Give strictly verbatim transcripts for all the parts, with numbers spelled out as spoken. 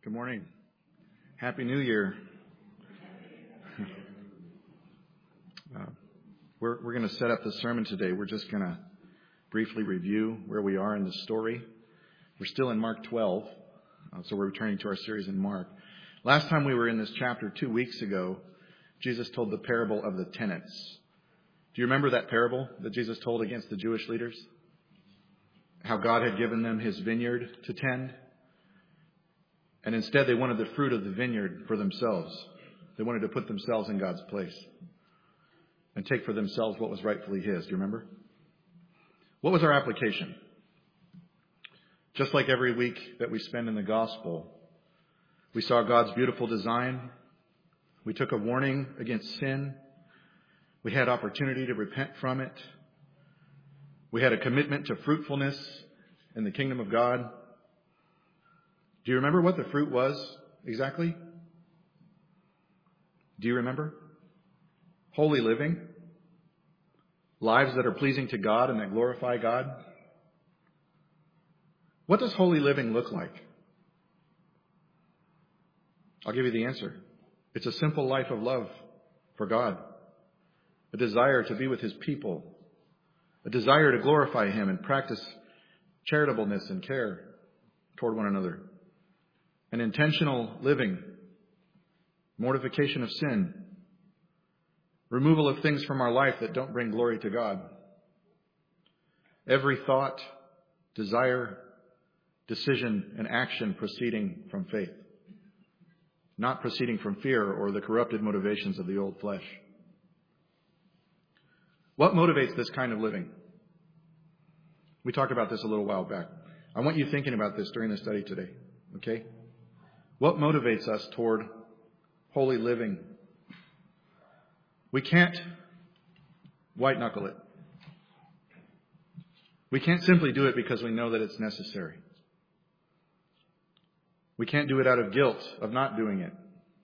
Good morning. Happy New Year. Uh, we're we're going to set up the sermon today. We're just going to briefly review where we are in the story. We're still in Mark twelve, uh, so we're returning to our series in Mark. Last time we were in this chapter two weeks ago, Jesus told the parable of the tenants. Do you remember that parable that Jesus told against the Jewish leaders? How God had given them his vineyard to tend. And instead they wanted the fruit of the vineyard for themselves. They wanted to put themselves in God's place and take for themselves what was rightfully his. Do you remember? What was our application? Just like every week that we spend in the gospel, we saw God's beautiful design. We took a warning against sin. We had opportunity to repent from it. We had a commitment to fruitfulness in the kingdom of God. Do you remember what the fruit was exactly? Do you remember? Holy living. Lives that are pleasing to God and that glorify God. What does holy living look like? I'll give you the answer. It's a simple life of love for God. A desire to be with his people. A desire to glorify him and practice charitableness and care toward one another. An intentional living, mortification of sin, removal of things from our life that don't bring glory to God. Every thought, desire, decision, and action proceeding from faith, not proceeding from fear or the corrupted motivations of the old flesh. What motivates this kind of living? We talked about this a little while back. I want you thinking about this during the study today, okay? What motivates us toward holy living? We can't white knuckle it. We can't simply do it because we know that it's necessary. We can't do it out of guilt of not doing it.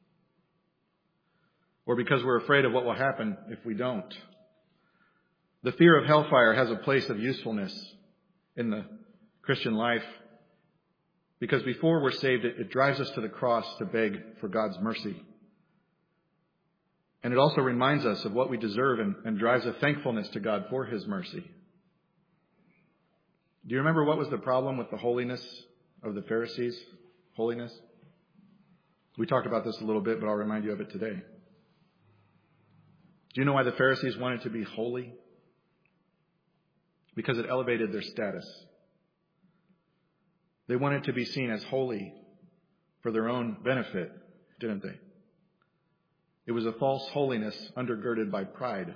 Or because we're afraid of what will happen if we don't. The fear of hellfire has a place of usefulness in the Christian life. Because before we're saved, it, it drives us to the cross to beg for God's mercy. And it also reminds us of what we deserve and, and drives a thankfulness to God for his mercy. Do you remember what was the problem with the holiness of the Pharisees? Holiness? We talked about this a little bit, but I'll remind you of it today. Do you know why the Pharisees wanted to be holy? Because it elevated their status. They wanted to be seen as holy for their own benefit, didn't they? It was a false holiness undergirded by pride.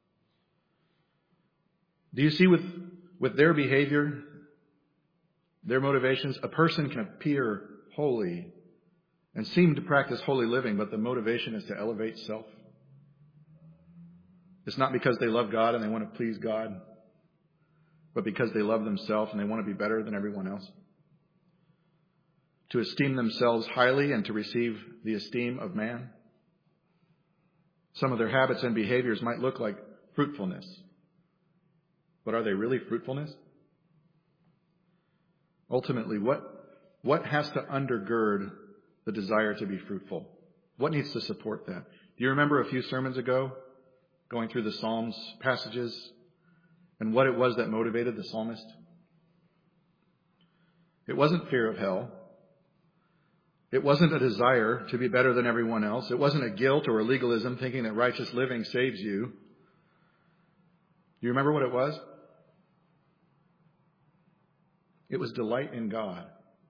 Do you see with, with their behavior, their motivations, a person can appear holy and seem to practice holy living, but the motivation is to elevate self. It's not because they love God and they want to please God, but because they love themselves and they want to be better than everyone else. To esteem themselves highly and to receive the esteem of man. Some of their habits and behaviors might look like fruitfulness. But are they really fruitfulness? Ultimately, what, what has to undergird the desire to be fruitful? What needs to support that? Do you remember a few sermons ago going through the Psalms passages and what it was that motivated the psalmist? It wasn't fear of hell. It wasn't a desire to be better than everyone else. It wasn't a guilt or a legalism thinking that righteous living saves you. Do you remember what it was? It was delight in God.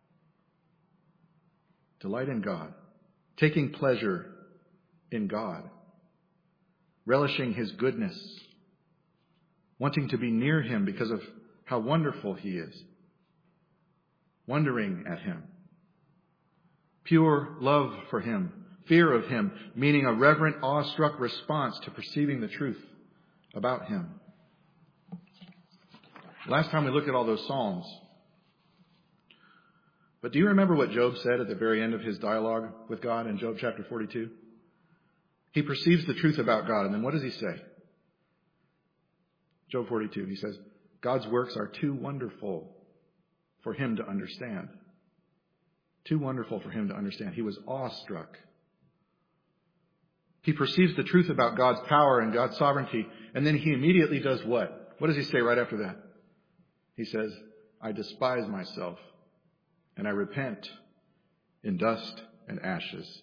Delight in God. Taking pleasure in God. Relishing his goodness. Wanting to be near him because of how wonderful he is. Wondering at him. Pure love for him, fear of him, meaning a reverent, awestruck response to perceiving the truth about him. Last time we looked at all those Psalms. But do you remember what Job said at the very end of his dialogue with God in Job chapter forty-two? He perceives the truth about God, and then what does he say? Job forty-two, he says, God's works are too wonderful for him to understand. Too wonderful for him to understand. He was awestruck. He perceives the truth about God's power and God's sovereignty, and then he immediately does what? What does he say right after that? He says, I despise myself, and I repent in dust and ashes.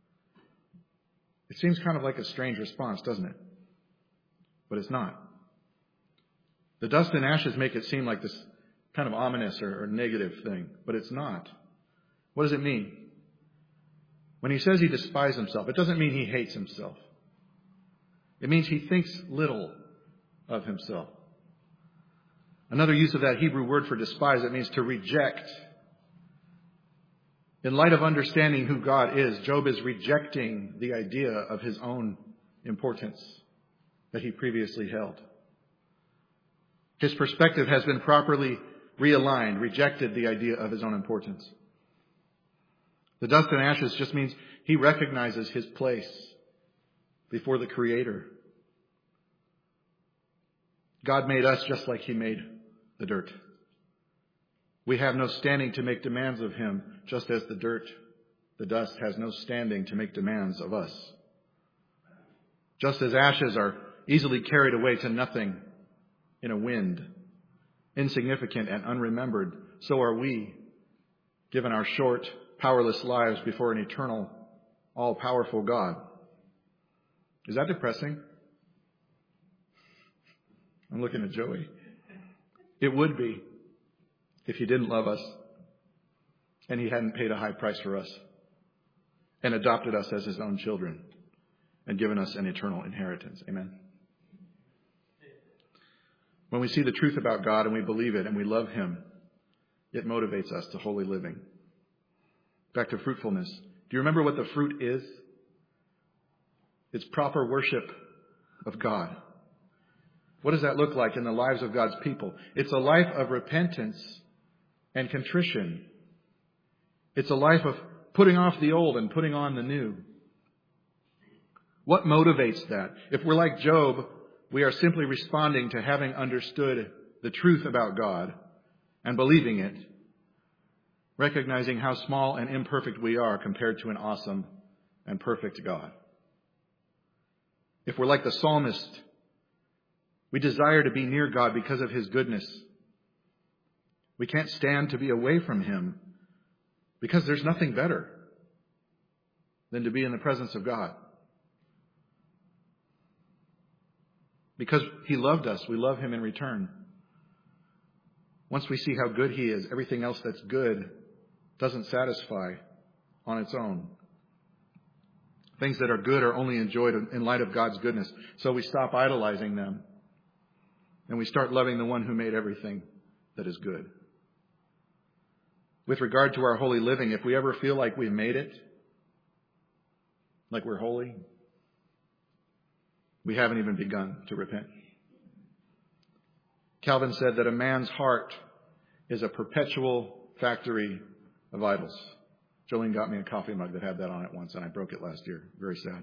It seems kind of like a strange response, doesn't it? But it's not. The dust and ashes make it seem like this kind of ominous or, or negative thing, but it's not. What does it mean? When he says he despises himself, it doesn't mean he hates himself. It means he thinks little of himself. Another use of that Hebrew word for despise, it means to reject. In light of understanding who God is, Job is rejecting the idea of his own importance that he previously held. His perspective has been properly realigned, rejected the idea of his own importance. The dust and ashes just means he recognizes his place before the Creator. God made us just like he made the dirt. We have no standing to make demands of him, just as the dirt, the dust, has no standing to make demands of us. Just as ashes are easily carried away to nothing in a wind, insignificant and unremembered, so are we, given our short, powerless lives before an eternal, all-powerful God. Is that depressing? I'm looking at Joey. It would be if he didn't love us and he hadn't paid a high price for us and adopted us as his own children and given us an eternal inheritance. Amen. When we see the truth about God and we believe it and we love him, it motivates us to holy living. Back to fruitfulness. Do you remember what the fruit is? It's proper worship of God. What does that look like in the lives of God's people? It's a life of repentance and contrition. It's a life of putting off the old and putting on the new. What motivates that? If we're like Job, we are simply responding to having understood the truth about God and believing it, recognizing how small and imperfect we are compared to an awesome and perfect God. If we're like the psalmist, we desire to be near God because of his goodness. We can't stand to be away from him because there's nothing better than to be in the presence of God. Because he loved us, we love him in return. Once we see how good he is, everything else that's good doesn't satisfy on its own. Things that are good are only enjoyed in light of God's goodness. So we stop idolizing them and we start loving the one who made everything that is good. With regard to our holy living, if we ever feel like we've made it, like we're holy, we haven't even begun to repent. Calvin said that a man's heart is a perpetual factory of idols. Jolene got me a coffee mug that had that on it once, and I broke it last year. Very sad.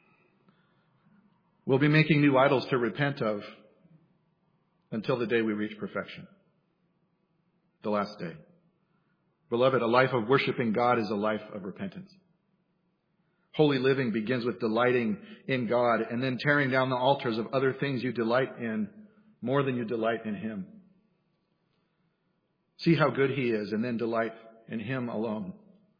We'll be making new idols to repent of until the day we reach perfection. The last day. Beloved, a life of worshiping God is a life of repentance. Holy living begins with delighting in God and then tearing down the altars of other things you delight in more than you delight in him. See how good he is and then delight in him alone.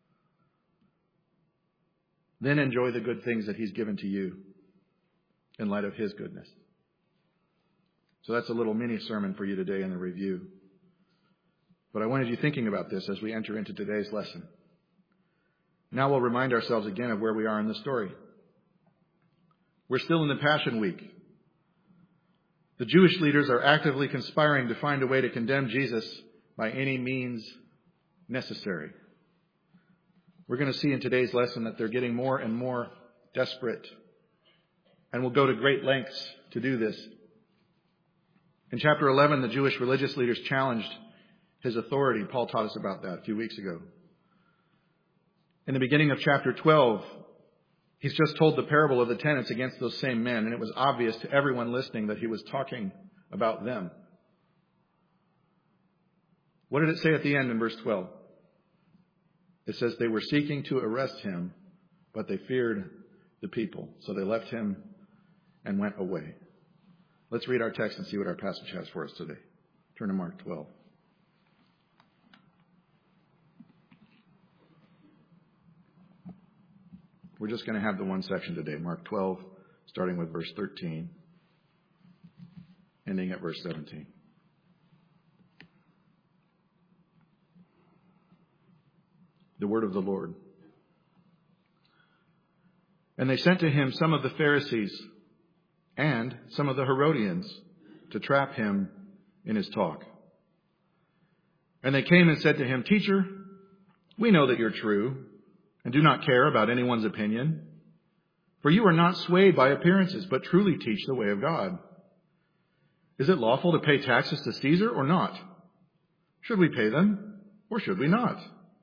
Then enjoy the good things that he's given to you in light of his goodness. So that's a little mini sermon for you today in the review. But I wanted you thinking about this as we enter into today's lesson. Now we'll remind ourselves again of where we are in the story. We're still in the Passion Week. The Jewish leaders are actively conspiring to find a way to condemn Jesus by any means necessary. We're going to see in today's lesson that they're getting more and more desperate and will go to great lengths to do this. In chapter eleven, the Jewish religious leaders challenged his authority. Paul taught us about that a few weeks ago. In the beginning of chapter twelve, he's just told the parable of the tenants against those same men, and it was obvious to everyone listening that he was talking about them. What did it say at the end in verse twelve? It says they were seeking to arrest him, but they feared the people. So they left him and went away. Let's read our text and see what our passage has for us today. Turn to Mark twelve. We're just going to have the one section today, Mark twelve, starting with verse thirteen, ending at verse seventeen. The word of the Lord. And they sent to him some of the Pharisees and some of the Herodians to trap him in his talk. And they came and said to him, Teacher, we know that you're true and do not care about anyone's opinion, for you are not swayed by appearances, but truly teach the way of God. Is it lawful to pay taxes to Caesar or not? Should we pay them or should we not?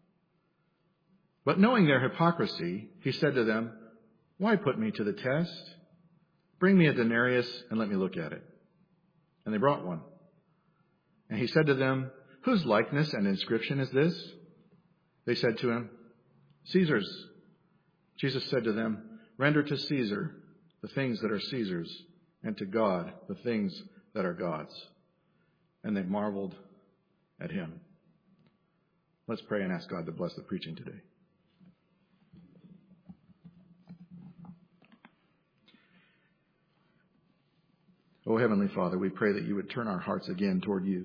But knowing their hypocrisy, he said to them, Why put me to the test? Bring me a denarius and let me look at it. And they brought one. And he said to them, Whose likeness and inscription is this? They said to him, Caesar's. Jesus said to them, Render to Caesar the things that are Caesar's, and to God the things that are God's. And they marveled at him. Let's pray and ask God to bless the preaching today. Oh, Heavenly Father, we pray that you would turn our hearts again toward you.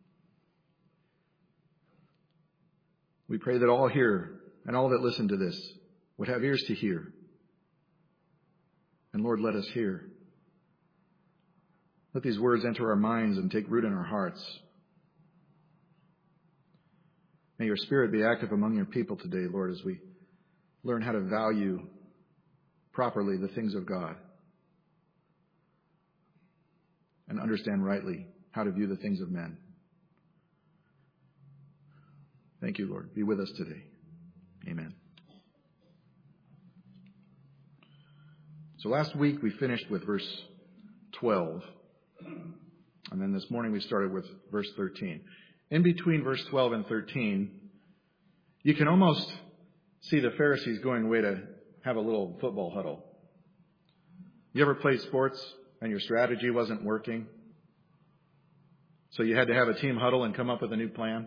We pray that all here and all that listen to this would have ears to hear. And Lord, let us hear. Let these words enter our minds and take root in our hearts. May your Spirit be active among your people today, Lord, as we learn how to value properly the things of God and understand rightly how to view the things of men. Thank you, Lord. Be with us today. Amen. So last week we finished with verse twelve. And then this morning we started with verse thirteen. In between verse twelve and thirteen, you can almost see the Pharisees going away to have a little football huddle. You ever played sports and your strategy wasn't working? So you had to have a team huddle and come up with a new plan?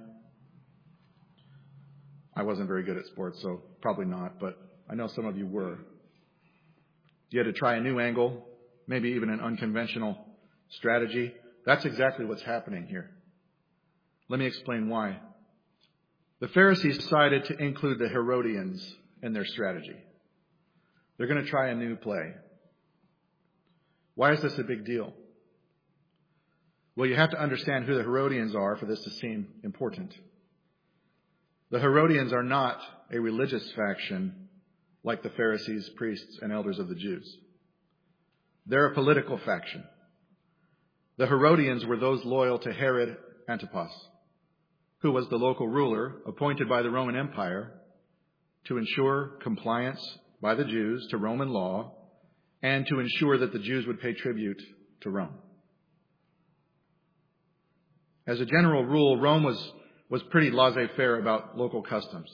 I wasn't very good at sports, so probably not, but I know some of you were. You had to try a new angle, maybe even an unconventional strategy. That's exactly what's happening here. Let me explain why. The Pharisees decided to include the Herodians in their strategy. They're going to try a new play. Why is this a big deal? Well, you have to understand who the Herodians are for this to seem important. The Herodians are not a religious faction like the Pharisees, priests, and elders of the Jews. They're a political faction. The Herodians were those loyal to Herod Antipas, who was the local ruler appointed by the Roman Empire to ensure compliance by the Jews to Roman law and to ensure that the Jews would pay tribute to Rome. As a general rule, Rome was, was pretty laissez-faire about local customs.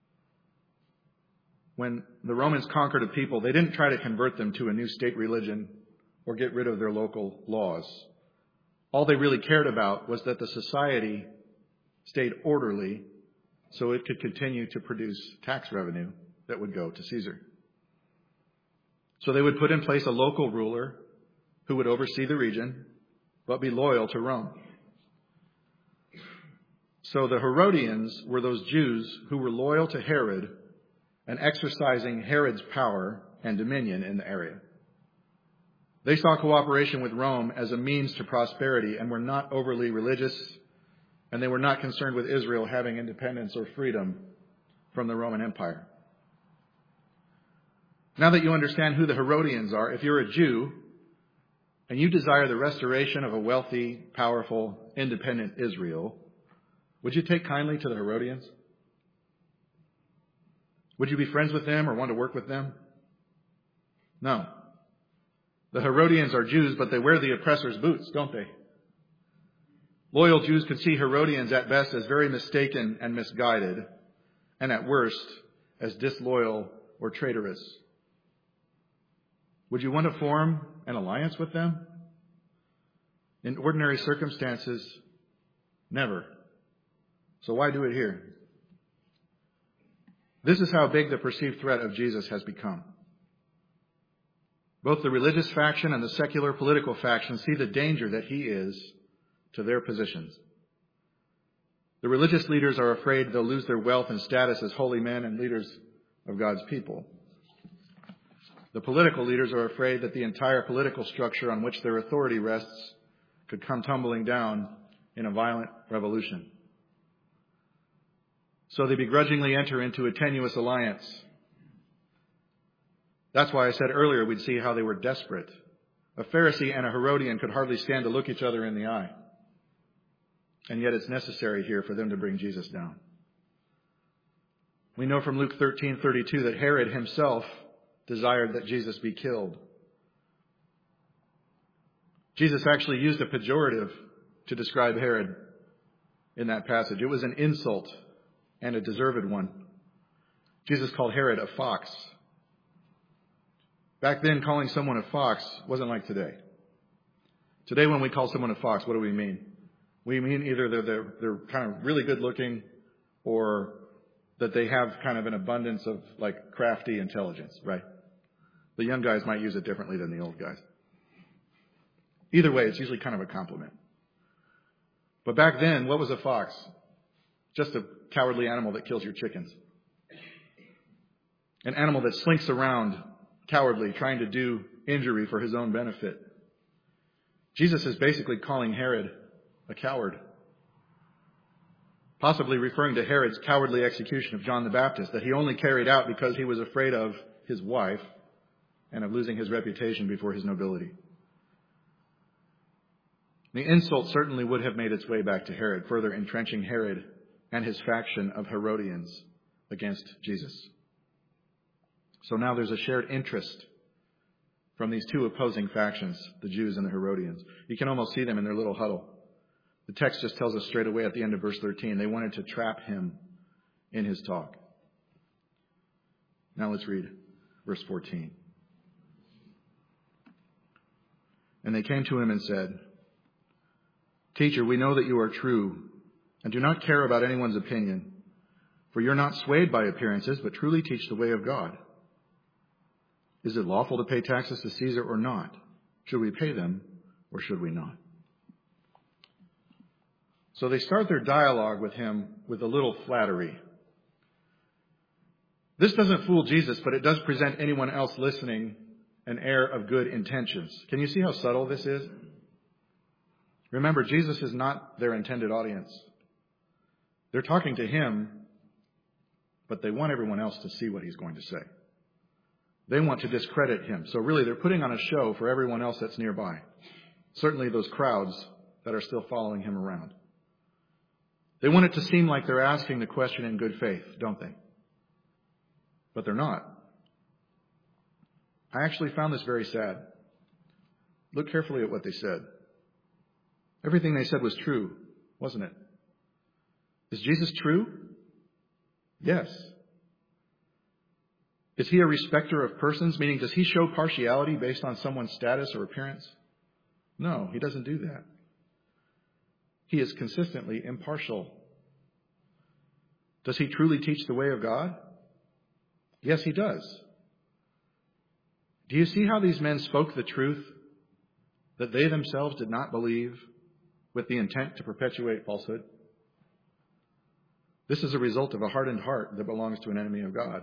When the Romans conquered a people, they didn't try to convert them to a new state religion or get rid of their local laws. All they really cared about was that the society stayed orderly so it could continue to produce tax revenue that would go to Caesar. So they would put in place a local ruler who would oversee the region, but be loyal to Rome. So the Herodians were those Jews who were loyal to Herod and exercising Herod's power and dominion in the area. They saw cooperation with Rome as a means to prosperity and were not overly religious, and they were not concerned with Israel having independence or freedom from the Roman Empire. Now that you understand who the Herodians are, if you're a Jew and you desire the restoration of a wealthy, powerful, independent Israel, would you take kindly to the Herodians? Would you be friends with them or want to work with them? No. The Herodians are Jews, but they wear the oppressor's boots, don't they? Loyal Jews could see Herodians at best as very mistaken and misguided, and at worst, as disloyal or traitorous. Would you want to form an alliance with them? In ordinary circumstances, never. So why do it here? This is how big the perceived threat of Jesus has become. Both the religious faction and the secular political faction see the danger that he is to their positions. The religious leaders are afraid they'll lose their wealth and status as holy men and leaders of God's people. The political leaders are afraid that the entire political structure on which their authority rests could come tumbling down in a violent revolution. So they begrudgingly enter into a tenuous alliance. That's why I said earlier we'd see how they were desperate. A Pharisee and a Herodian could hardly stand to look each other in the eye. And yet it's necessary here for them to bring Jesus down. We know from Luke thirteen thirty-two that Herod himself desired that Jesus be killed. Jesus actually used a pejorative to describe Herod in that passage. It was an insult and a deserved one. Jesus called Herod a fox. Back then, calling someone a fox wasn't like today. Today, when we call someone a fox, what do we mean? We mean either they're, they're, they're kind of really good looking or that they have kind of an abundance of like crafty intelligence, right? The young guys might use it differently than the old guys. Either way, it's usually kind of a compliment. But back then, what was a fox? Just a cowardly animal that kills your chickens. An animal that slinks around cowardly, trying to do injury for his own benefit. Jesus is basically calling Herod a coward. Possibly referring to Herod's cowardly execution of John the Baptist, that he only carried out because he was afraid of his wife and of losing his reputation before his nobility. The insult certainly would have made its way back to Herod, further entrenching Herod and his faction of Herodians against Jesus. So now there's a shared interest from these two opposing factions, the Jews and the Herodians. You can almost see them in their little huddle. The text just tells us straight away at the end of verse thirteen, they wanted to trap him in his talk. Now let's read verse fourteen. And they came to him and said, "Teacher, we know that you are true and do not care about anyone's opinion, for you're not swayed by appearances, but truly teach the way of God. Is it lawful to pay taxes to Caesar or not? Should we pay them or should we not?" So they start their dialogue with him with a little flattery. This doesn't fool Jesus, but it does present anyone else listening an air of good intentions. Can you see how subtle this is? Remember, Jesus is not their intended audience. They're talking to him, but they want everyone else to see what he's going to say. They want to discredit him. So really, they're putting on a show for everyone else that's nearby. Certainly those crowds that are still following him around. They want it to seem like they're asking the question in good faith, don't they? But they're not. I actually found this very sad. Look carefully at what they said. Everything they said was true, wasn't it? Is Jesus true? Yes. Is he a respecter of persons? Meaning, does he show partiality based on someone's status or appearance? No, he doesn't do that. He is consistently impartial. Does he truly teach the way of God? Yes, he does. Do you see how these men spoke the truth that they themselves did not believe with the intent to perpetuate falsehood? This is a result of a hardened heart that belongs to an enemy of God.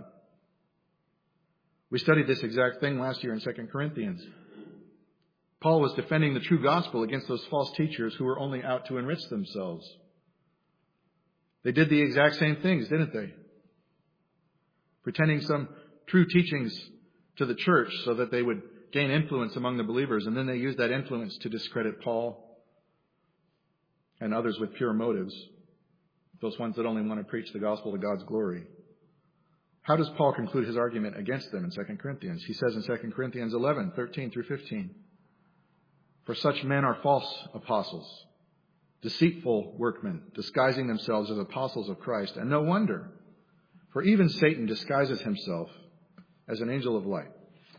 We studied this exact thing last year in Second Corinthians. Paul was defending the true gospel against those false teachers who were only out to enrich themselves. They did the exact same things, didn't they? Pretending some true teachings to the church so that they would gain influence among the believers, and then they used that influence to discredit Paul and others with pure motives, those ones that only want to preach the gospel to God's glory. How does Paul conclude his argument against them in Second Corinthians? He says in Second Corinthians eleven, thirteen through fifteen, "For such men are false apostles, deceitful workmen, disguising themselves as apostles of Christ. And no wonder, For even Satan disguises himself as an angel of light.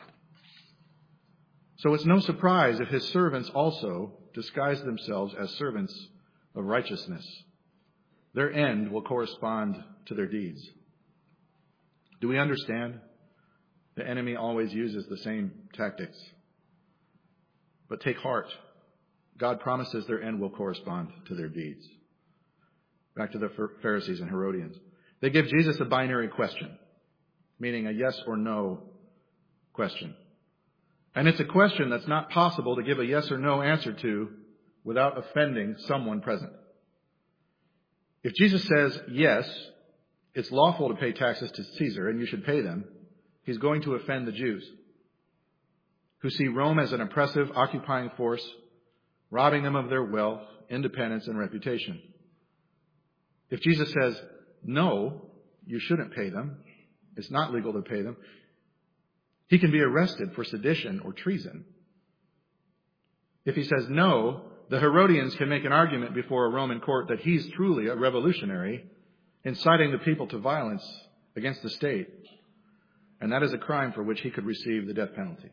So it's no surprise if his servants also disguise themselves as servants of righteousness. Their end will correspond to their deeds. Do we understand? The enemy always uses the same tactics. But take heart. God promises their end will correspond to their deeds. Back to the Pharisees and Herodians. They give Jesus a binary question, meaning a yes or no question. And it's a question that's not possible to give a yes or no answer to without offending someone present. If Jesus says, yes, it's lawful to pay taxes to Caesar and you should pay them, he's going to offend the Jews, who see Rome as an oppressive, occupying force, robbing them of their wealth, independence, and reputation. If Jesus says, no, you shouldn't pay them, it's not legal to pay them, he can be arrested for sedition or treason. If he says no, the Herodians can make an argument before a Roman court that he's truly a revolutionary, inciting the people to violence against the state. And that is a crime for which he could receive the death penalty.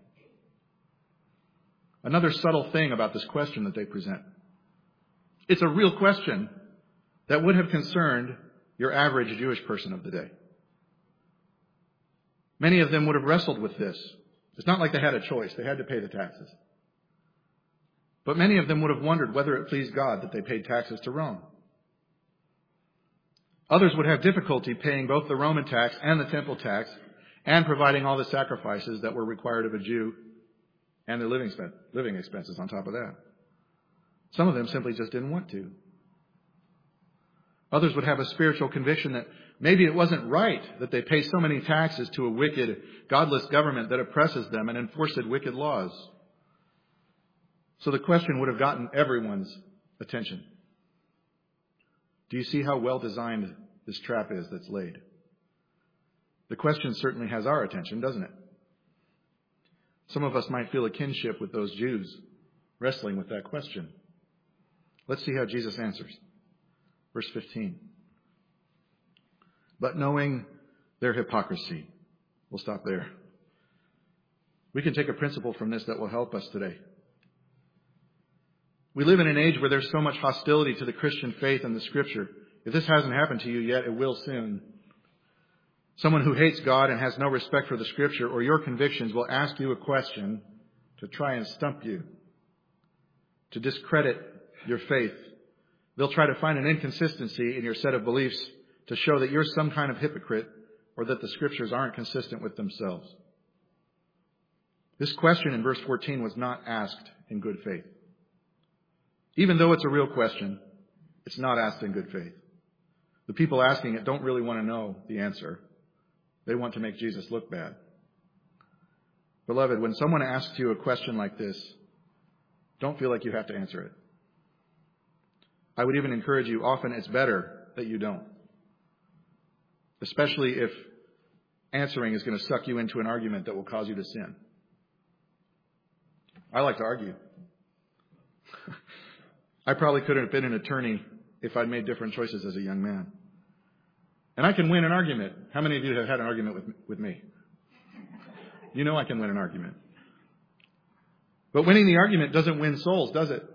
Another subtle thing about this question that they present. It's a real question that would have concerned your average Jewish person of the day. Many of them would have wrestled with this. It's not like they had a choice. They had to pay the taxes. But many of them would have wondered whether it pleased God that they paid taxes to Rome. Others would have difficulty paying both the Roman tax and the temple tax and providing all the sacrifices that were required of a Jew and their living, living expenses on top of that. Some of them simply just didn't want to. Others would have a spiritual conviction that maybe it wasn't right that they pay so many taxes to a wicked, godless government that oppresses them and enforces wicked laws. So the question would have gotten everyone's attention. Do you see how well designed this trap is that's laid? The question certainly has our attention, doesn't it? Some of us might feel a kinship with those Jews wrestling with that question. Let's see how Jesus answers. Verse fifteen. But knowing their hypocrisy. We'll stop there. We can take a principle from this that will help us today. We live in an age where there's so much hostility to the Christian faith and the Scripture. If this hasn't happened to you yet, it will soon. Someone who hates God and has no respect for the Scripture or your convictions will ask you a question to try and stump you, to discredit your faith. They'll try to find an inconsistency in your set of beliefs to show that you're some kind of hypocrite or that the Scriptures aren't consistent with themselves. This question in verse fourteen was not asked in good faith. Even though it's a real question, it's not asked in good faith. The people asking it don't really want to know the answer. They want to make Jesus look bad. Beloved, when someone asks you a question like this, don't feel like you have to answer it. I would even encourage you, often it's better that you don't. Especially if answering is going to suck you into an argument that will cause you to sin. I like to argue. I probably could have been an attorney if I'd made different choices as a young man. And I can win an argument. How many of you have had an argument with, with me? You know I can win an argument. But winning the argument doesn't win souls, does it?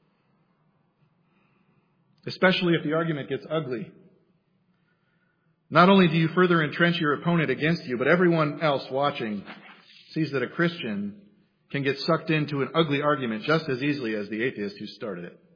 Especially if the argument gets ugly. Not only do you further entrench your opponent against you, but everyone else watching sees that a Christian can get sucked into an ugly argument just as easily as the atheist who started it.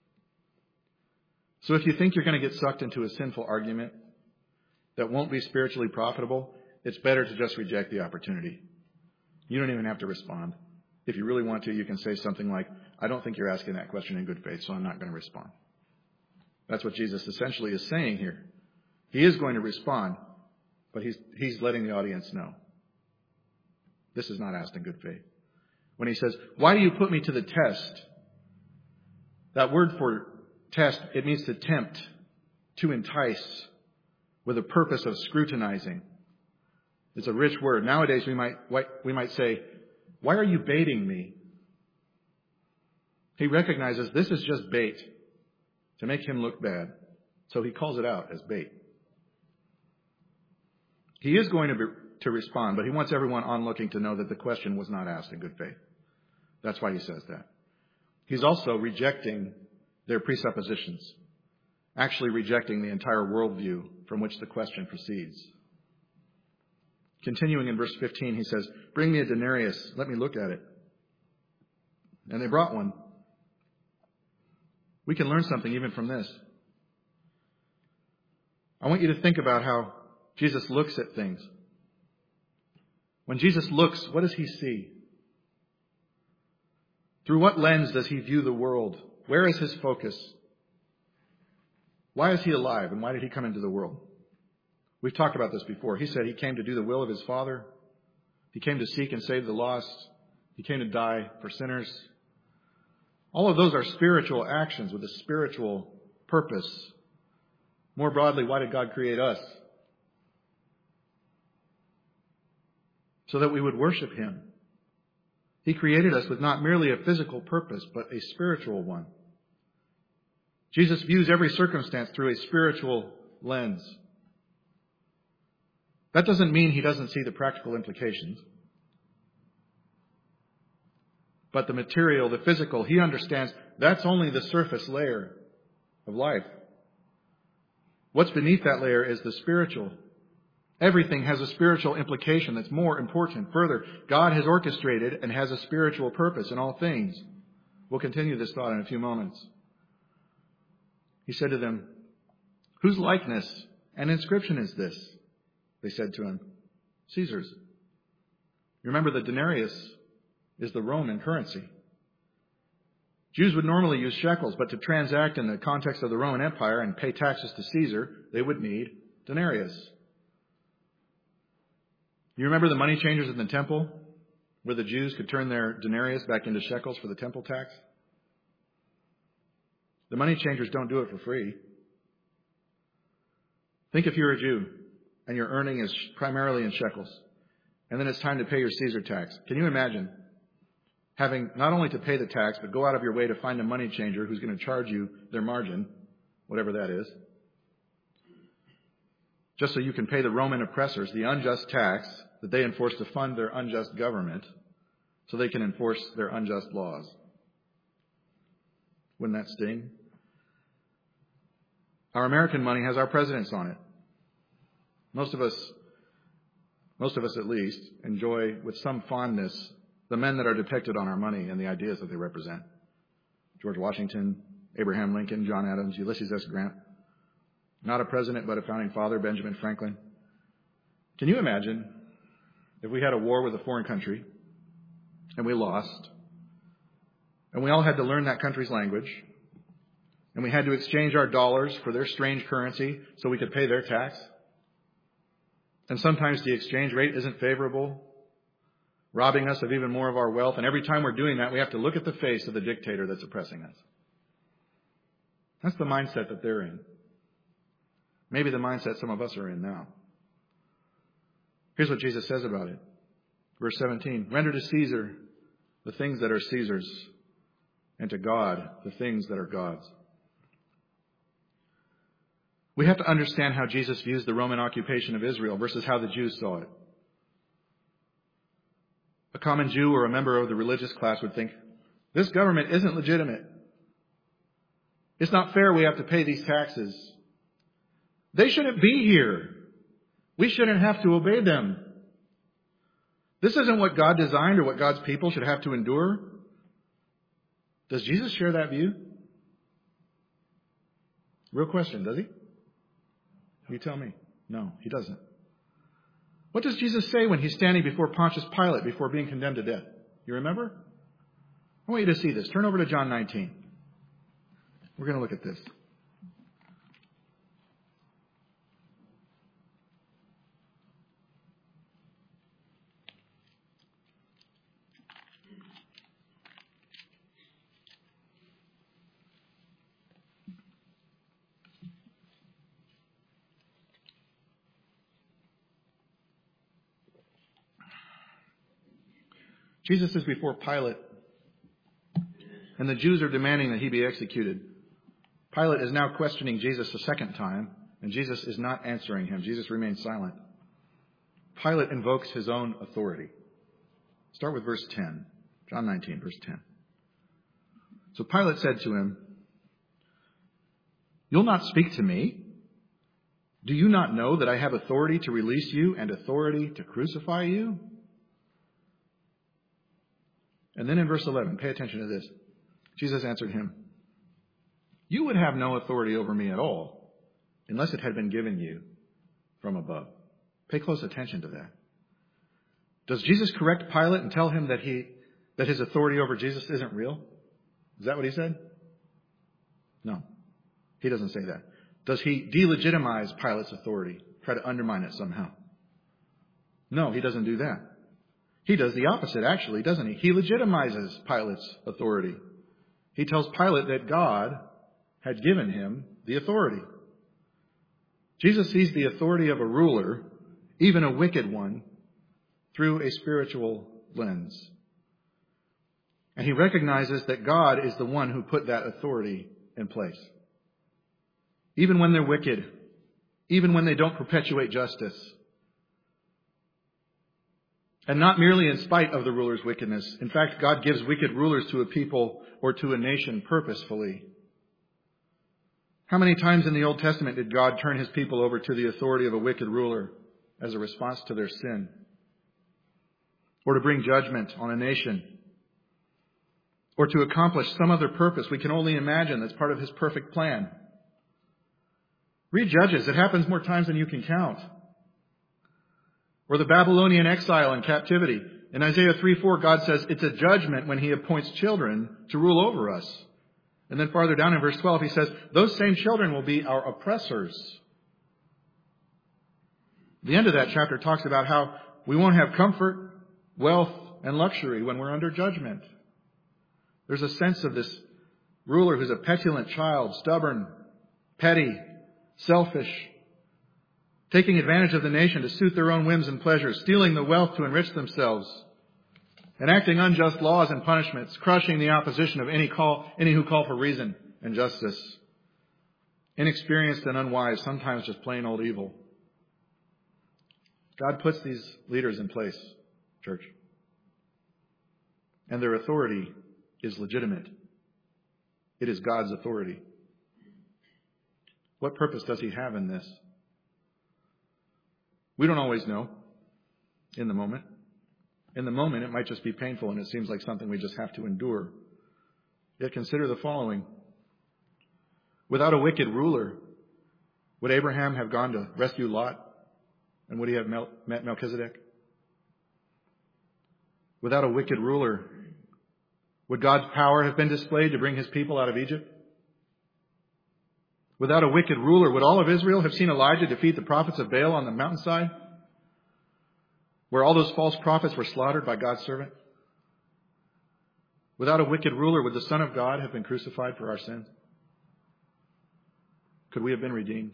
So if you think you're going to get sucked into a sinful argument that won't be spiritually profitable, it's better to just reject the opportunity. You don't even have to respond. If you really want to, you can say something like, I don't think you're asking that question in good faith, so I'm not going to respond. That's what Jesus essentially is saying here. He is going to respond, but he's, he's letting the audience know. This is not asked in good faith. When he says, why do you put me to the test? That word for test, it means to tempt, to entice, with a purpose of scrutinizing. It's a rich word. Nowadays we might we might say, why are you baiting me? He recognizes this is just bait to make him look bad. So he calls it out as bait. He is going to be, to respond, but he wants everyone onlooking to know that the question was not asked in good faith. That's why he says that. He's also rejecting their presuppositions, actually rejecting the entire worldview from which the question proceeds. Continuing in verse fifteen, he says, "Bring me a denarius, let me look at it." And they brought one. We can learn something even from this. I want you to think about how Jesus looks at things. When Jesus looks, what does he see? Through what lens does he view the world? Where is his focus? Why is he alive, and why did he come into the world? We've talked about this before. He said he came to do the will of his Father. He came to seek and save the lost. He came to die for sinners. All of those are spiritual actions with a spiritual purpose. More broadly, why did God create us? So that we would worship him. He created us with not merely a physical purpose, but a spiritual one. Jesus views every circumstance through a spiritual lens. That doesn't mean he doesn't see the practical implications. But the material, the physical, he understands that's only the surface layer of life. What's beneath that layer is the spiritual. Everything has a spiritual implication that's more important. Further, God has orchestrated and has a spiritual purpose in all things. We'll continue this thought in a few moments. He said to them, "Whose likeness and inscription is this?" They said to him, "Caesar's." You remember the denarius is the Roman currency. Jews would normally use shekels, but to transact in the context of the Roman Empire and pay taxes to Caesar, they would need denarius. You remember the money changers in the temple, where the Jews could turn their denarius back into shekels for the temple tax? The money changers don't do it for free. Think if you're a Jew and your earning is primarily in shekels, and then it's time to pay your Caesar tax. Can you imagine having not only to pay the tax, but go out of your way to find a money changer who's going to charge you their margin, whatever that is, just so you can pay the Roman oppressors the unjust tax that they enforce to fund their unjust government so they can enforce their unjust laws? Wouldn't that sting? Our American money has our presidents on it. Most of us, most of us at least, enjoy with some fondness the men that are depicted on our money and the ideas that they represent. George Washington, Abraham Lincoln, John Adams, Ulysses S. Grant. Not a president, but a founding father, Benjamin Franklin. Can you imagine if we had a war with a foreign country and we lost, and we all had to learn that country's language, and we had to exchange our dollars for their strange currency so we could pay their tax? And sometimes the exchange rate isn't favorable, robbing us of even more of our wealth. And every time we're doing that, we have to look at the face of the dictator that's oppressing us. That's the mindset that they're in. Maybe the mindset some of us are in now. Here's what Jesus says about it. Verse seventeen, "Render to Caesar the things that are Caesar's, and to God the things that are God's." We have to understand how Jesus views the Roman occupation of Israel versus how the Jews saw it. A common Jew or a member of the religious class would think, this government isn't legitimate. It's not fair we have to pay these taxes. They shouldn't be here. We shouldn't have to obey them. This isn't what God designed or what God's people should have to endure. Does Jesus share that view? Real question, does he? You tell me. No, he doesn't. What does Jesus say when he's standing before Pontius Pilate before being condemned to death? You remember? I want you to see this. Turn over to John nineteen. We're going to look at this. Jesus is before Pilate, and the Jews are demanding that he be executed. Pilate is now questioning Jesus a second time, and Jesus is not answering him. Jesus remains silent. Pilate invokes his own authority. Start with verse ten. John nineteen, verse ten. So Pilate said to him, "You'll not speak to me? Do you not know that I have authority to release you and authority to crucify you?" And then in verse eleven, pay attention to this. Jesus answered him, "You would have no authority over me at all unless it had been given you from above." Pay close attention to that. Does Jesus correct Pilate and tell him that he that his authority over Jesus isn't real? Is that what he said? No, he doesn't say that. Does he delegitimize Pilate's authority, try to undermine it somehow? No, he doesn't do that. He does the opposite, actually, doesn't he? He legitimizes Pilate's authority. He tells Pilate that God had given him the authority. Jesus sees the authority of a ruler, even a wicked one, through a spiritual lens. And he recognizes that God is the one who put that authority in place. Even when they're wicked, even when they don't perpetuate justice, and not merely in spite of the ruler's wickedness. In fact, God gives wicked rulers to a people or to a nation purposefully. How many times in the Old Testament did God turn his people over to the authority of a wicked ruler as a response to their sin? Or to bring judgment on a nation? Or to accomplish some other purpose we can only imagine that's part of his perfect plan? Read Judges. It happens more times than you can count. Or the Babylonian exile and captivity. In Isaiah three four, God says it's a judgment when he appoints children to rule over us. And then farther down in verse twelve, he says, those same children will be our oppressors. The end of that chapter talks about how we won't have comfort, wealth, and luxury when we're under judgment. There's a sense of this ruler who's a petulant child, stubborn, petty, selfish, taking advantage of the nation to suit their own whims and pleasures, stealing the wealth to enrich themselves, enacting unjust laws and punishments, crushing the opposition of any call, any who call for reason and justice, inexperienced and unwise, sometimes just plain old evil. God puts these leaders in place, church, and their authority is legitimate. It is God's authority. What purpose does he have in this? We don't always know in the moment. In the moment, it might just be painful and it seems like something we just have to endure. Yet consider the following. Without a wicked ruler, would Abraham have gone to rescue Lot? And would he have met Melchizedek? Without a wicked ruler, would God's power have been displayed to bring his people out of Egypt? Without a wicked ruler, would all of Israel have seen Elijah defeat the prophets of Baal on the mountainside, where all those false prophets were slaughtered by God's servant? Without a wicked ruler, would the Son of God have been crucified for our sins? Could we have been redeemed?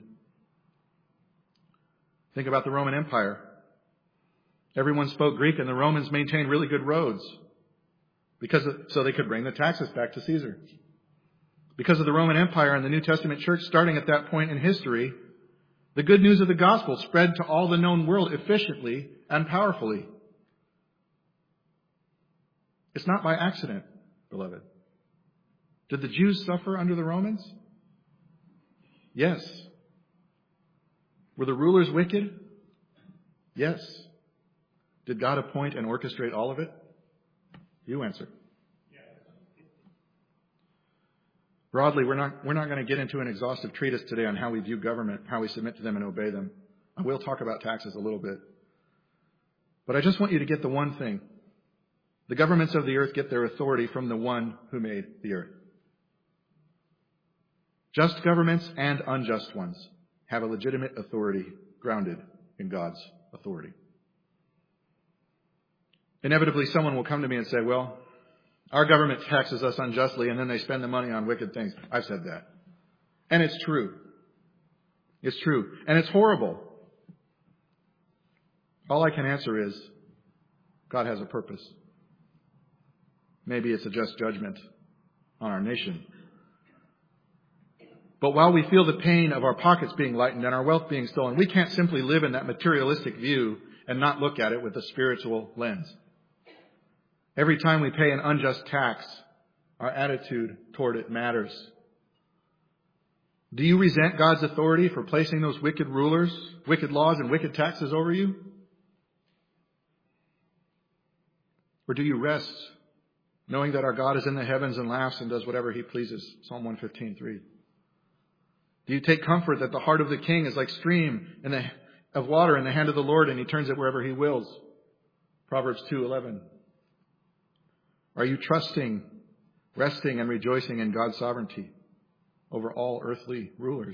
Think about the Roman Empire. Everyone spoke Greek and the Romans maintained really good roads because of, so they could bring the taxes back to Caesar. Because of the Roman Empire and the New Testament church starting at that point in history, the good news of the gospel spread to all the known world efficiently and powerfully. It's not by accident, beloved. Did the Jews suffer under the Romans? Yes. Were the rulers wicked? Yes. Did God appoint and orchestrate all of it? You answer. Broadly, we're not, we're not going to get into an exhaustive treatise today on how we view government, how we submit to them and obey them. I will talk about taxes a little bit. But I just want you to get the one thing. The governments of the earth get their authority from the one who made the earth. Just governments and unjust ones have a legitimate authority grounded in God's authority. Inevitably, someone will come to me and say, well, our government taxes us unjustly and then they spend the money on wicked things. I've said that. And it's true. It's true. And it's horrible. All I can answer is, God has a purpose. Maybe it's a just judgment on our nation. But while we feel the pain of our pockets being lightened and our wealth being stolen, we can't simply live in that materialistic view and not look at it with a spiritual lens. Every time we pay an unjust tax, our attitude toward it matters. Do you resent God's authority for placing those wicked rulers, wicked laws, and wicked taxes over you? Or do you rest, knowing that our God is in the heavens and laughs and does whatever He pleases? Psalm one fifteen, three. Do you take comfort that the heart of the king is like stream in the, of water in the hand of the Lord, and He turns it wherever He wills? Proverbs two eleven. Are you trusting, resting, and rejoicing in God's sovereignty over all earthly rulers?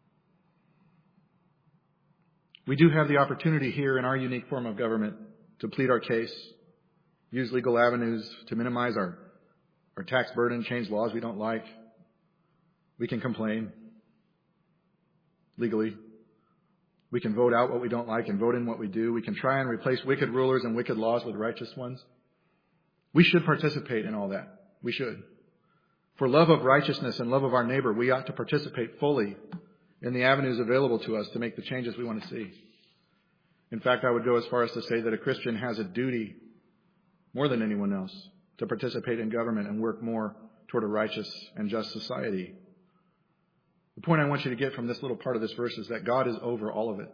We do have the opportunity here in our unique form of government to plead our case, use legal avenues to minimize our, our tax burden, change laws we don't like. We can complain legally. We can vote out what we don't like and vote in what we do. We can try and replace wicked rulers and wicked laws with righteous ones. We should participate in all that. We should. For love of righteousness and love of our neighbor, we ought to participate fully in the avenues available to us to make the changes we want to see. In fact, I would go as far as to say that a Christian has a duty, more than anyone else, to participate in government and work more toward a righteous and just society. The point I want you to get from this little part of this verse is that God is over all of it.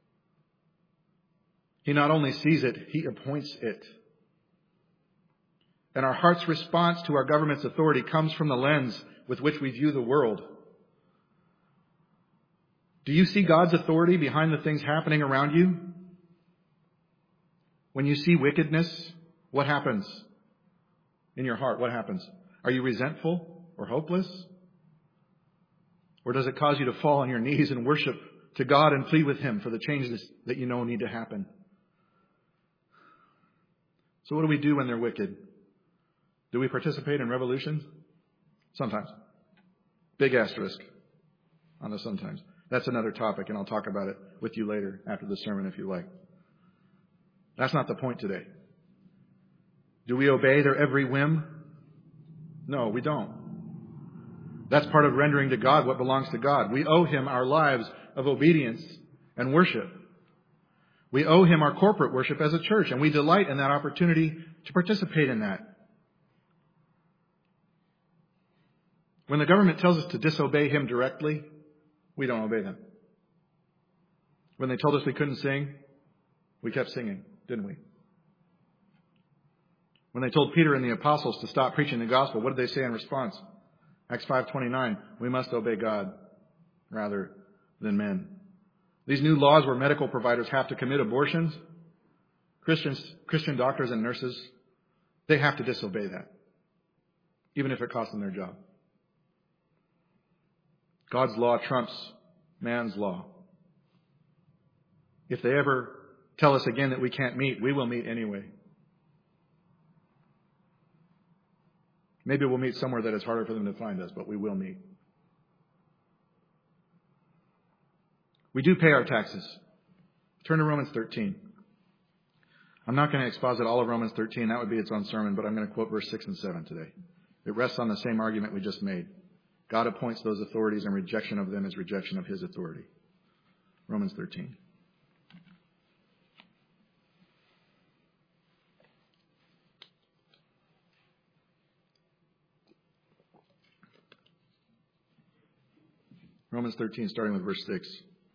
He not only sees it, He appoints it. And our heart's response to our government's authority comes from the lens with which we view the world. Do you see God's authority behind the things happening around you? When you see wickedness, what happens in your heart? What happens? Are you resentful or hopeless? Or does it cause you to fall on your knees and worship to God and plead with Him for the changes that you know need to happen? So what do we do when they're wicked? Do we participate in revolutions? Sometimes. Big asterisk on the sometimes. That's another topic, and I'll talk about it with you later after the sermon if you like. That's not the point today. Do we obey their every whim? No, we don't. That's part of rendering to God what belongs to God. We owe Him our lives of obedience and worship. We owe Him our corporate worship as a church, and we delight in that opportunity to participate in that. When the government tells us to disobey Him directly, we don't obey them. When they told us we couldn't sing, we kept singing, didn't we? When they told Peter and the apostles to stop preaching the gospel, what did they say in response? Acts five twenty-nine, we must obey God rather than men. These new laws where medical providers have to commit abortions, Christians, Christian doctors and nurses, they have to disobey that, even if it costs them their job. God's law trumps man's law. If they ever tell us again that we can't meet, we will meet anyway. Maybe we'll meet somewhere that it's harder for them to find us, but we will meet. We do pay our taxes. Turn to Romans thirteen. I'm not going to exposit all of Romans thirteen. That would be its own sermon, but I'm going to quote verse six and seven today. It rests on the same argument we just made. God appoints those authorities, and rejection of them is rejection of His authority. Romans thirteen. Romans thirteen, starting with verse six.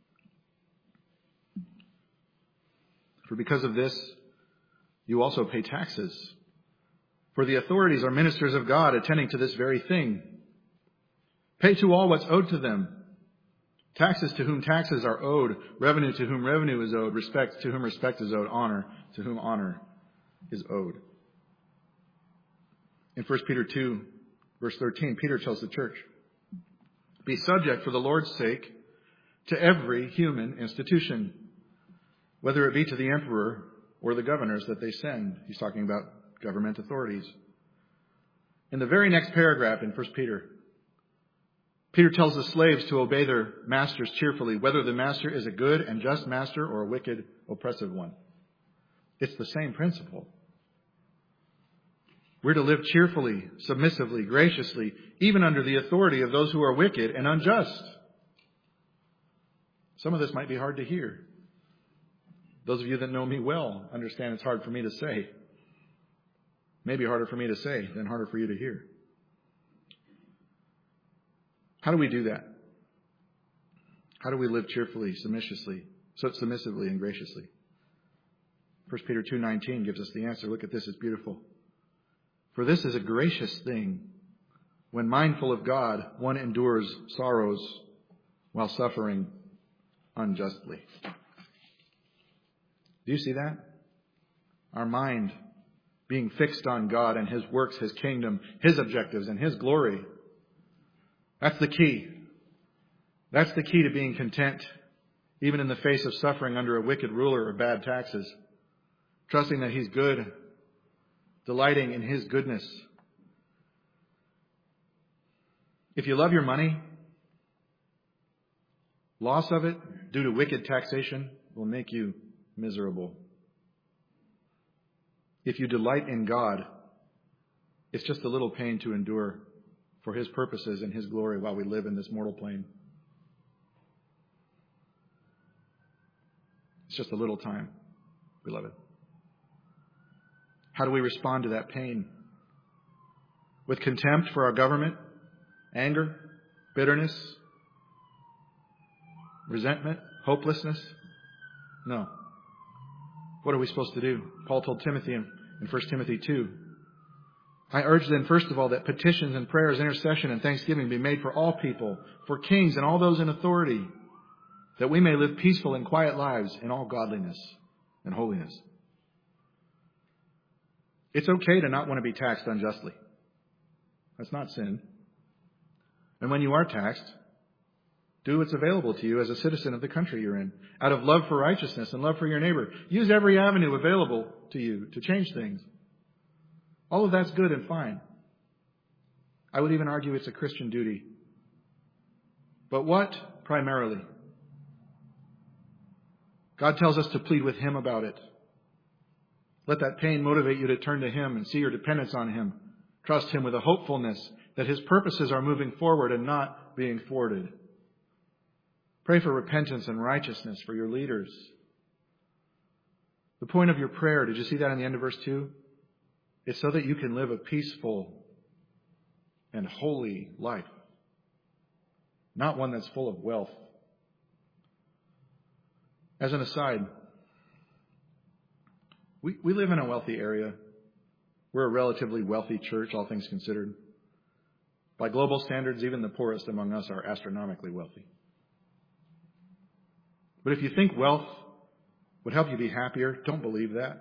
For because of this, you also pay taxes. For the authorities are ministers of God, attending to this very thing. Pay to all what's owed to them. Taxes to whom taxes are owed, revenue to whom revenue is owed, respect to whom respect is owed, honor to whom honor is owed. In First Peter two, verse thirteen, Peter tells the church, be subject for the Lord's sake to every human institution, whether it be to the emperor or the governors that they send. He's talking about government authorities. In the very next paragraph in First Peter, Peter tells the slaves to obey their masters cheerfully, whether the master is a good and just master or a wicked, oppressive one. It's the same principle. We're to live cheerfully, submissively, graciously, even under the authority of those who are wicked and unjust. Some of this might be hard to hear. Those of you that know me well understand it's hard for me to say. Maybe harder for me to say than harder for you to hear. How do we do that? How do we live cheerfully, submissively, so submissively and graciously? First Peter two nineteen gives us the answer. Look at this, it's beautiful. For this is a gracious thing. When mindful of God, one endures sorrows while suffering unjustly. Do you see that? Our mind being fixed on God and His works, His kingdom, His objectives, and His glory. That's the key. That's the key to being content, even in the face of suffering under a wicked ruler or bad taxes. Trusting that He's good, delighting in His goodness. If you love your money, loss of it due to wicked taxation will make you miserable. If you delight in God, it's just a little pain to endure for His purposes and His glory while we live in this mortal plane. It's just a little time, beloved. How do we respond to that pain? With contempt for our government, anger, bitterness, resentment, hopelessness? No. What are we supposed to do? Paul told Timothy in, in First Timothy two, I urge then, first of all, that petitions and prayers, intercession and thanksgiving be made for all people, for kings and all those in authority, that we may live peaceful and quiet lives in all godliness and holiness. It's okay to not want to be taxed unjustly. That's not sin. And when you are taxed, do what's available to you as a citizen of the country you're in. Out of love for righteousness and love for your neighbor. Use every avenue available to you to change things. All of that's good and fine. I would even argue it's a Christian duty. But what primarily? God tells us to plead with Him about it. Let that pain motivate you to turn to Him and see your dependence on Him. Trust Him with a hopefulness that His purposes are moving forward and not being thwarted. Pray for repentance and righteousness for your leaders. The point of your prayer, did you see that in the end of verse two? It's so that you can live a peaceful and holy life. Not one that's full of wealth. As an aside, we, we live in a wealthy area. We're a relatively wealthy church, all things considered. By global standards, even the poorest among us are astronomically wealthy. But if you think wealth would help you be happier, don't believe that.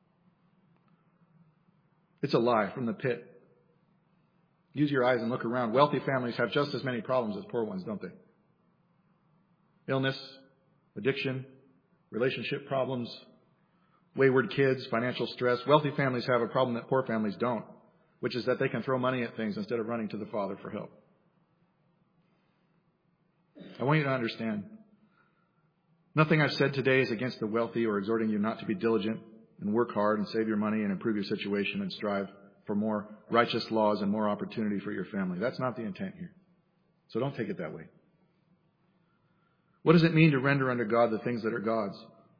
It's a lie from the pit. Use your eyes and look around. Wealthy families have just as many problems as poor ones, don't they? Illness, addiction, relationship problems, wayward kids, financial stress. Wealthy families have a problem that poor families don't, which is that they can throw money at things instead of running to the Father for help. I want you to understand, nothing I've said today is against the wealthy or exhorting you not to be diligent and work hard and save your money and improve your situation and strive for more righteous laws and more opportunity for your family. That's not the intent here. So don't take it that way. What does it mean to render unto God the things that are God's?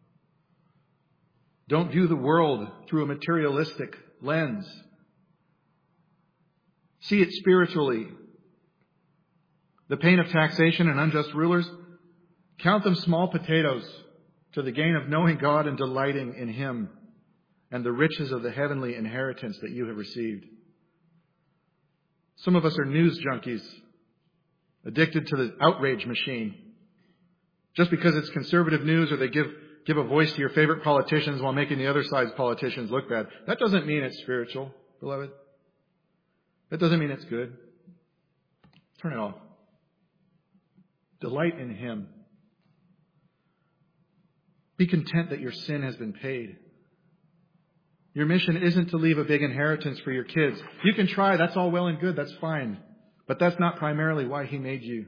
Don't view the world through a materialistic lens. See it spiritually. The pain of taxation and unjust rulers, count them small potatoes to the gain of knowing God and delighting in Him and the riches of the heavenly inheritance that you have received. Some of us are news junkies, addicted to the outrage machine. Just because it's conservative news or they give, give a voice to your favorite politicians while making the other side's politicians look bad, that doesn't mean it's spiritual, beloved. That doesn't mean it's good. Turn it off. Delight in Him. Be content that your sin has been paid. Your mission isn't to leave a big inheritance for your kids. You can try. That's all well and good. That's fine. But that's not primarily why He made you.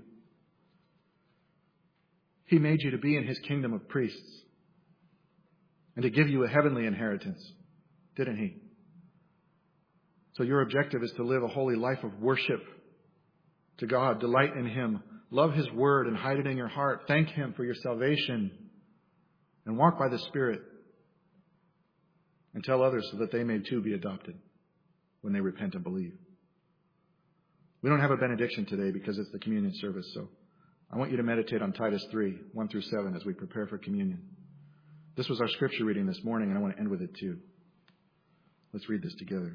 He made you to be in His kingdom of priests and to give you a heavenly inheritance, didn't He? So your objective is to live a holy life of worship to God. Delight in Him. Love His word and hide it in your heart. Thank Him for your salvation. and walk by the Spirit and tell others so that they may too be adopted when they repent and believe. We don't have a benediction today because it's the communion service, so I want you to meditate on Titus three, one through seven as we prepare for communion. This was our scripture reading this morning, and I want to end with it too. Let's read this together.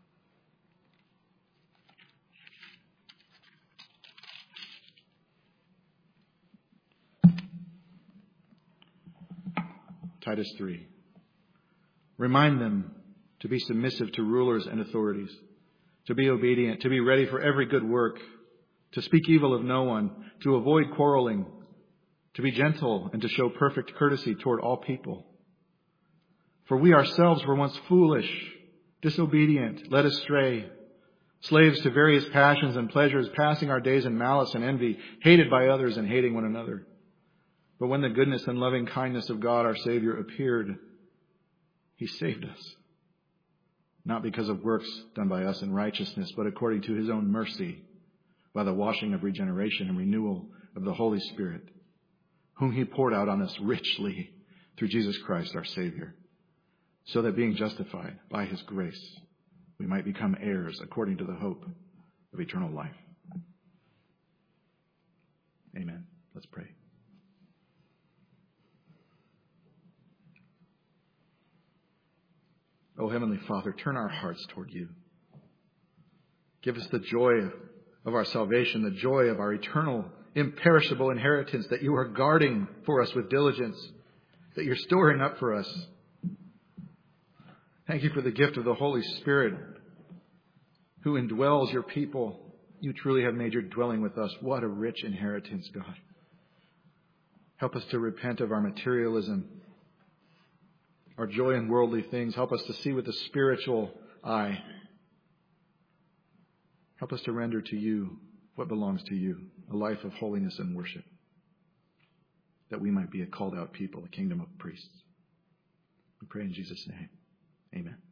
Titus three. Remind them to be submissive to rulers and authorities, to be obedient, to be ready for every good work, to speak evil of no one, to avoid quarreling, to be gentle, and to show perfect courtesy toward all people. For we ourselves were once foolish, disobedient, led astray, slaves to various passions and pleasures, passing our days in malice and envy, hated by others and hating one another. But when the goodness and loving kindness of God our Savior appeared, He saved us, not because of works done by us in righteousness, but according to His own mercy, by the washing of regeneration and renewal of the Holy Spirit, whom He poured out on us richly through Jesus Christ our Savior, so that being justified by His grace, we might become heirs according to the hope of eternal life. Amen. Let's pray. Oh, Heavenly Father, turn our hearts toward You. Give us the joy of our salvation, the joy of our eternal, imperishable inheritance that You are guarding for us with diligence, that You're storing up for us. Thank You for the gift of the Holy Spirit who indwells Your people. You truly have made Your dwelling with us. What a rich inheritance, God. Help us to repent of our materialism, our joy in worldly things. Help us to see with the spiritual eye. Help us to render to You what belongs to You, a life of holiness and worship, that we might be a called out people, a kingdom of priests. We pray in Jesus' name. Amen.